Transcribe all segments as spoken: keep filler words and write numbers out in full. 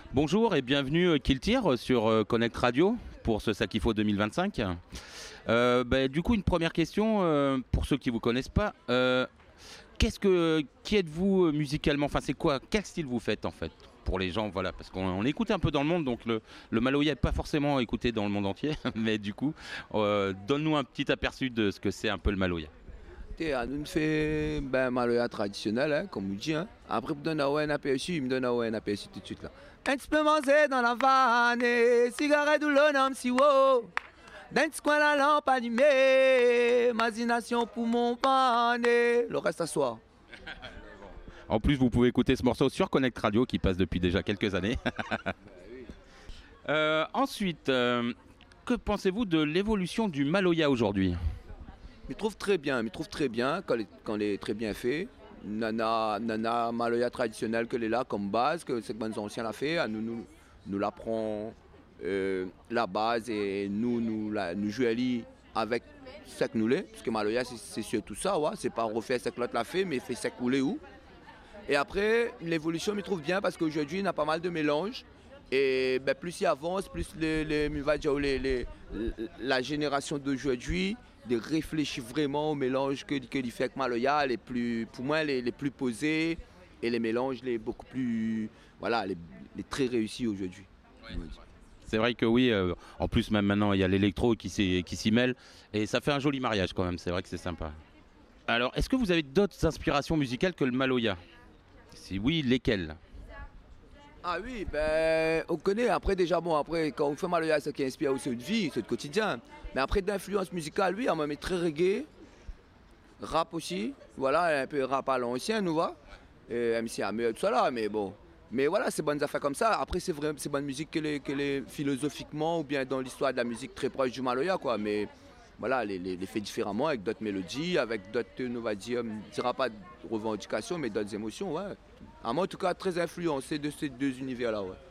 Bonjour et bienvenue euh, Kiltir sur euh, Connect Radio pour ce Sakifo deux mille vingt-cinq. Euh, bah, du coup, une première question euh, pour ceux qui ne vous connaissent pas. Euh, qu'est-ce que, qui êtes-vous euh, musicalement? Enfin, c'est quoi? Quel style vous faites en fait? Pour les gens, voilà, parce qu'on on écoute un peu dans le monde, donc le, le Maloya n'est pas forcément écouté dans le monde entier, mais du coup, euh, donne-nous un petit aperçu de ce que c'est un peu le Maloya. À nous fait ben Maloya traditionnel, hein, comme on dit. Hein. Après, pour donner un aperçu, il me donne un aperçu tout de suite là. Un petit peu manger dans la vanne, cigarette ou l'homme si wow. Dans ce coin la lampe allumée, imagination pour mon panne. Le reste à soir. En plus, vous pouvez écouter ce morceau sur Connect Radio qui passe depuis déjà quelques années. euh, ensuite, euh, que pensez-vous de l'évolution du Maloya aujourd'hui? Je trouve très bien, je trouve très bien quand il quand est très bien fait. Nana, Nana Maloya traditionnel que est là comme base, que ces bonnes anciens l'a fait, nous nous, nous l'apprend euh, la base et nous nous la nous jouons avec ce que nous l'est, parce que Maloya c'est surtout ça, ouais. C'est pas refaire ce que l'autre l'a fait, mais fait ce que nous où. Et après l'évolution me trouve bien parce qu'aujourd'hui il y a pas mal de mélanges. Et ben, plus il avance, plus les, les, les, les, la génération d'aujourd'hui de réfléchir vraiment au mélange que, que il fait avec Maloya, les plus, pour moi les, les plus posés et les mélanges les beaucoup plus, voilà, les, les très réussis aujourd'hui. Ouais. C'est vrai que oui, euh, en plus même maintenant il y a l'électro qui s'y mêle et ça fait un joli mariage quand même, c'est vrai que c'est sympa. Alors est-ce que vous avez d'autres inspirations musicales que le Maloya? Si oui, lesquelles? Ah oui, ben on connaît. Après déjà, bon, après quand on fait Maloya, c'est ce qui inspire aussi notre vie, c'est le quotidien. Mais après d'influence musicale, oui, on m'a mis très reggae, rap aussi. Voilà, un peu rap à l'ancien, nous va. Et M C Hammer, tout ça là, mais bon. Mais voilà, c'est bonnes affaires comme ça. Après, c'est vrai, c'est bonne musique que les, que les philosophiquement ou bien dans l'histoire de la musique très proche du Maloya, quoi. Mais voilà, les, les, les fait différemment avec d'autres mélodies, avec d'autres, on va dire, on ne dira pas de revendications, mais d'autres émotions, ouais. À moi, en tout cas, très influencé de ces deux univers-là, ouais.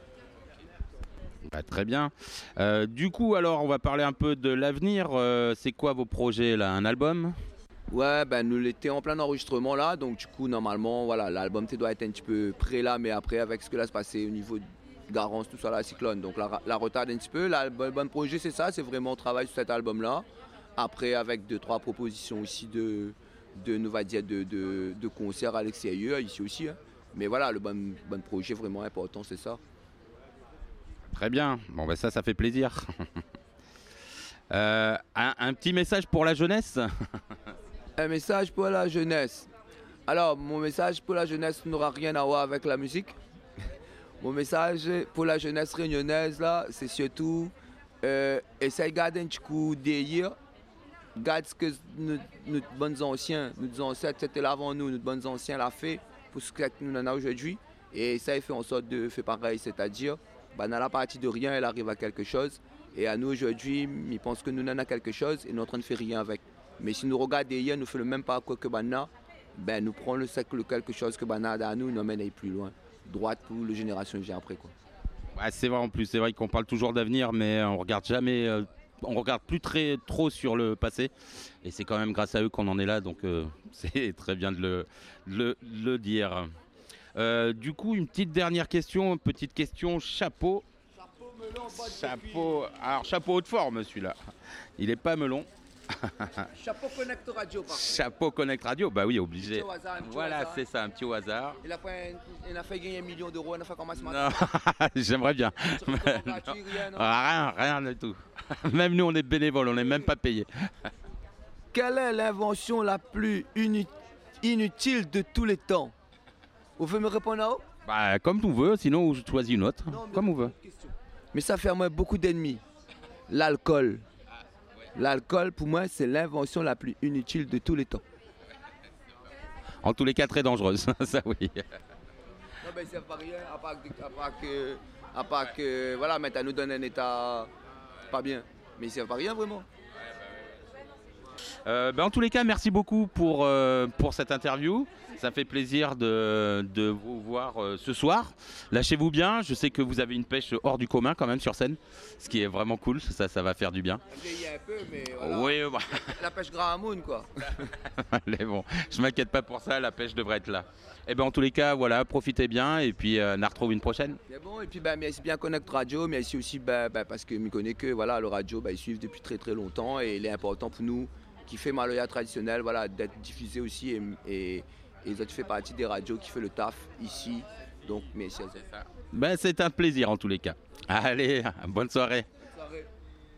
Bah, très bien. Euh, du coup, alors, on va parler un peu de l'avenir. Euh, c'est quoi vos projets là? Un album? Ouais, ben nous l'étions en plein enregistrement là, donc du coup, normalement, voilà, l'album doit être un petit peu prêt là, mais après, avec ce que là se passait au niveau de Garance, tout ça, la cyclone, donc la, la retarde un petit peu. L'album projet, c'est ça, c'est vraiment on travaille sur cet album-là. Après, avec deux, trois propositions aussi de, de, nous va dire, de, de, de concerts à l'extérieur, ici aussi. Hein. Mais voilà, le bon, bon projet vraiment important, c'est ça. Très bien. Bon, ben ça, ça fait plaisir. euh, un, un petit message pour la jeunesse. Un message pour la jeunesse. Alors, mon message pour la jeunesse n'aura rien à voir avec la musique. Mon message pour la jeunesse réunionnaise, là, c'est surtout euh, essayer de garder un petit coup d'hier. Garde ce que nos, nos bons anciens, nos ancêtres, c'était là avant nous, nos bons anciens l'ont fait pour ce que nous en avons aujourd'hui. Et ça, il fait en sorte de faire pareil, c'est-à-dire, bah, dans la partie de rien, elle arrive à quelque chose. Et à nous aujourd'hui, ils pensent que nous n'en avons quelque chose et nous sommes en train de faire rien avec. Mais si nous regardons hier, nous faisons le même parcours que Bana, ben, nous prenons le cercle quelque chose que Bana a à nous, nous emmène plus loin. Droite pour les générations que j'ai après. Quoi. Ouais, c'est vrai en plus, c'est vrai qu'on parle toujours d'avenir, mais on regarde jamais. Euh... On regarde plus très trop sur le passé et c'est quand même grâce à eux qu'on en est là, donc euh, c'est très bien de le, le, le dire. Euh, du coup, une petite dernière question, une petite question chapeau. Chapeau melon, chapeau. Alors chapeau haute forme celui-là. Il est pas melon. Chapeau Connect Radio, par contre. Chapeau Connect Radio, bah oui, obligé. Un petit hasard, un petit voilà, hasard. c'est ça, un petit au hasard. Il a fait, il a fait gagner un million d'euros, il a fait comment ce matin? J'aimerais bien. Gratuit, rien, non rien, rien du tout. Même nous, on est bénévoles, on n'est même pas payés. Quelle est l'invention la plus inutile de tous les temps? Vous pouvez me répondre là-haut? Bah, comme tu veux, sinon je choisis une autre. Non, comme on veut. Mais ça fait à moi beaucoup d'ennemis. L'alcool. L'alcool, pour moi, c'est l'invention la plus inutile de tous les temps. En tous les cas, très dangereuse, ça oui. Non, mais ça ne fait rien, à part que, à part que, à part que voilà, maintenant nous donne un état pas bien. Mais ça ne fait rien vraiment. Euh, ben, en tous les cas, merci beaucoup pour, euh, pour cette interview. Ça fait plaisir de, de vous voir euh, ce soir. Lâchez-vous bien. Je sais que vous avez une pêche hors du commun quand même sur scène, ce qui est vraiment cool. Ça, ça va faire du bien. Il y a un peu, mais voilà. Oui, bah. La pêche Grahamoun, quoi. Allez, bon, je m'inquiète pas pour ça. La pêche devrait être là. Et ben en tous les cas, voilà, profitez bien et puis euh, on la retrouve une prochaine. Mais bon, et puis bah, merci bien Connect Radio, mais ici aussi bah, bah, parce que je connais que voilà, le radio, bah, ils suivent depuis très très longtemps et il est important pour nous qui fait Maloya traditionnel, voilà, d'être diffusé aussi et, et, et ils ont fait partie des radios qui fait le taf ici. Donc merci à ça. Ben, c'est un plaisir en tous les cas. Allez, bonne soirée.